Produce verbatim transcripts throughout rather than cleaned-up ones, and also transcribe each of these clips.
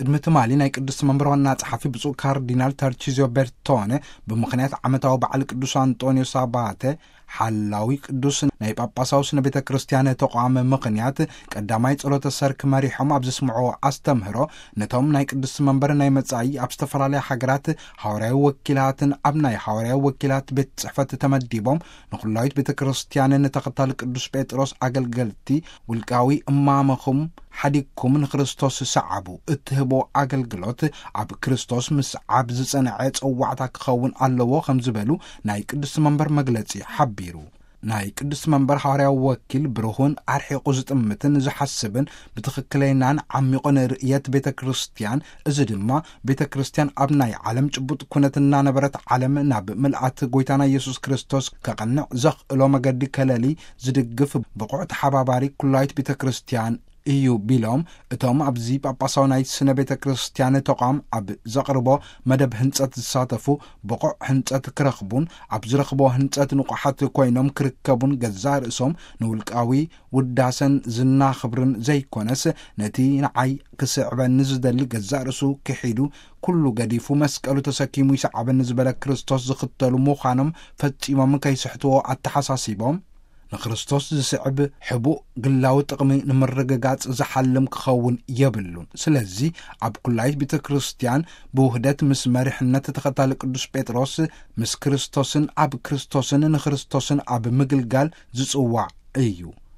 ቅድሚ ትማሊ ናይ ቅዱስ መንበር ዋና ጸሓፊ ብፁዕ ካርዲናል ተርቺዚዮ ቤርቶኔ ብምኽንያት ዓመታዊ በዓል ቅዱስ አንጦኒዮ ሳባቴ ሓላዊ ቅዱስ ናይ ጳጳሳዊ ስነ ቤተ ክርስቲያን ተቋም ምኽንያት ቀዳማይ ጸሎተ ሰርክ መሪሖም ኣብ ዝስምዑ ኣስተምህሮ ነቶም ናይ ቅዱስ መንበር ናይ መጻኢ ኣብ ዝተፈላለዩ ሃገራት ሐዋርያዊ ወኪላትን ኣብ ናይ ሐዋርያዊ ወኪላት ቤት ጽሕፈት ተመዲቦም ንኹላዊት ቤተ ክርስቲያንን ተኸታሊ ቅዱስ ጴጥሮስ ኣገልገልቲ ውልቃዊ እማመኹም ሓዲኩም ንክርስቶስ ሰዓቡ እትህቦ ኣገልግሎት ኣብ ክርስቶስ ምስ ዓብ ዝጸንዐ ጸዋዕታ ክኸውን ኣለዎ ከም ዝበሉ ናይ ቅዱስ መንበር መግለጺ ሓቢሩ ናይ ቅዱስ መንበር ሐዋርያዊ ወኪል ብሩህን ኣርሒቑ ዝጥምትን ዝሓስብን ብትኽክለኛን ዓሚቑን ርእየት ቤተ ክርስቲያን እዚ ድማ ቤተ ክርስቲያን ኣብ ናይ ዓለም ጭቡጥ ኩነትና ነበረት ዓለም ናብ ምልኣት ጎይታና ኢየሱስ ክርስቶስ ከቐንዕ ዘኽእሎ መገዲ ከለሊ ዝድግፍ ብቑዕ ተሓባባሪ ኩላዊት ቤተ ክርስቲያን እዩ ቢሎም እቶም ኣብዚ ጳጳሳዊ ናይ ስነ ቤተ ክርስቲያን ተቋም ኣብ ዘቕርቦ መደብ ህንጸት ዝሳተፉ ብቑዕ ህንጸት ክረኽቡን ኣብ ዝረኽቦ ህንጸት ንቑሓት ኮይኖም ክርከቡን ገዛእ ርእሶም ንውልቃዊ ውዳሰን ዝና ኽብርን ዘይኮነስ ነቲ ንዓይ ክስዕበኒ ዝደሊ ገዛእ ርእሱ ክሒዱ ኩሉ ገዲፉ መስቀሉ ተሰኪሙ ይሰዓበኒ ዝበለ ክርስቶስ ዝኽተሉ ምዃኖም ፈጺሞም ከይስሕትዎ ኣተሓሳሲቦም ንክርስቶስ ዝስዕብ ሕቡእ ግላዊ ጥቕሚ ንምርግጋጽ ዝሓልም ክኸውን የብሉን ስለዚ ኣብ ኩላይት ቤተ ክርስቲያን ብውህደት ምስ መሪሕነት ተኸታሊ ቅዱስ ጴጥሮስ ምስ ክርስቶስን ኣብ ክርስቶስን ንክርስቶስን ኣብ ምግልጋል ዝጽዋዕ እዩ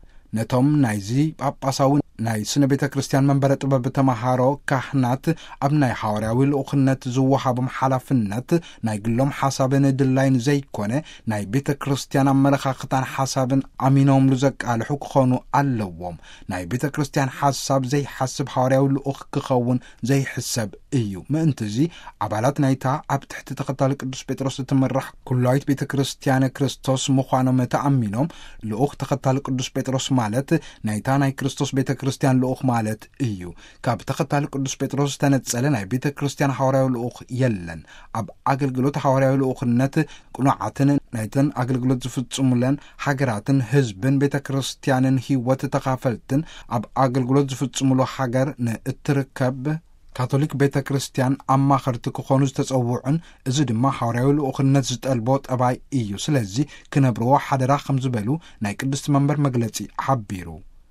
ነቶም ናይዚ ጳጳሳዊ ናይ ስነ ቤተ ክርስቲያን መንበረ ጥበብ ተማሃሮ ካህናት ኣብ ናይ ሐዋርያዊ ልኡኽነት ዝወሃቦም ሓላፍነት ናይ ግሎም ሓሳብን ድላይን ዘይኮነ ናይ ቤተ ክርስቲያን ኣመለኻኽታን ሓሳብን ኣሚኖም ዘቃልሑ ክኾኑ ኣለዎም ናይ ቤተ ክርስቲያን ሓሳብ ዘይሓስብ ሐዋርያዊ ልኡኽ ክኸውን ዘይሕሰብ እዩ ምእንቲ እዚ ኣባላት ናይታ ኣብ ትሕቲ ተኸታሊ ቅዱስ ጴጥሮስ ትምራሕ ኩላዊት ቤተ ክርስቲያን ክርስቶስ ምዃኖም ተኣሚኖም ልኡኽ ተኸታሊ ቅዱስ ጴጥሮስ ማለት ናይታ ናይ ክርስቶስ ቤተ ክርስቲያን ልኡኽ ማለት እዩ ካብ ተኸታሊ ቅዱስ ጴጥሮስ ተነጸለ ናይ ቤተ ክርስቲያን ሐዋርያዊ ልኡኽ የለን ኣብ ኣገልግሎት ሐዋርያዊ ልኡኽነት ቁኑዓትን ናይተን ኣገልግሎት ዝፍጽሙለን ሃገራትን ህዝብን ቤተ ክርስቲያንን ህይወት ተኻፈልትን ኣብ ኣገልግሎት ዝፍጽሙሉ ሃገር ንእትርከብ ካቶሊክ ቤተ ክርስቲያን ኣማኸርቲ ክኾኑ ዝተጸውዑን እዚ ድማ ሐዋርያዊ ልኡኽነት ዝጠልቦ ጠባይ እዩ ስለዚ ክነብርዎ ሓደራ ከም ዝበሉ ናይ ቅድስቲ መንበር መግለጺ ሓቢሩ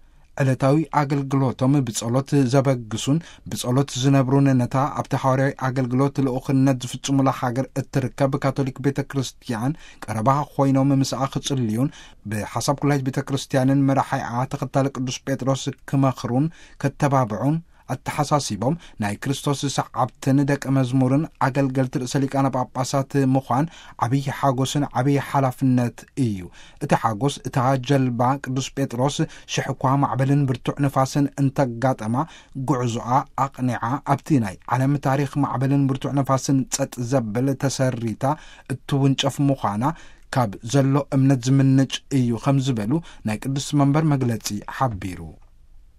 ዕለታዊ ኣገልግሎቶም ብጸሎት ዘበግሱን ብጸሎት ዝነብሩን ነታ ኣብቲ ሐዋርያዊ ኣገልግሎት ልኡኽነት ዝፍጽሙላ ሃገር እትርከብ ካቶሊክ ቤተ ክርስቲያን ቀረባ ኮይኖም ምስኣ ክጽልዩን ብሓሳብ ኩላይት ቤተ ክርስቲያንን መራሕይኣ ተኸታሊ ቅዱስ ጴጥሮስ ክመኽሩን ከተባብዑን ኣተሓሳሲቦም ናይ ክርስቶስ ሰዓብትን ደቀ መዝሙርን ኣገልገልቲ ርእሰ ሊቃነ ጳጳሳት ምዃን ዓብዪ ሓጎስን ዓብዪ ሓላፍነት እዩ እቲ ሓጎስ እታ ጀልባ ቅዱስ ጴጥሮስ ሽሕ እኳ ማዕበልን ብርቱዕ ነፋስን እንተጋጠማ ጉዕዞኣ ኣቕኒዓ ኣብቲ ናይ ዓለም ታሪኽ ማዕበልን ብርቱዕ ነፋስን ጸጥ ዘብል ተሰሪታ እትውንጨፍ ምዃና ካብ ዘሎ እምነት ዝምንጭ እዩ ከም ዝበሉ ናይ ቅዱስ መንበር መግለጺ ሓቢሩ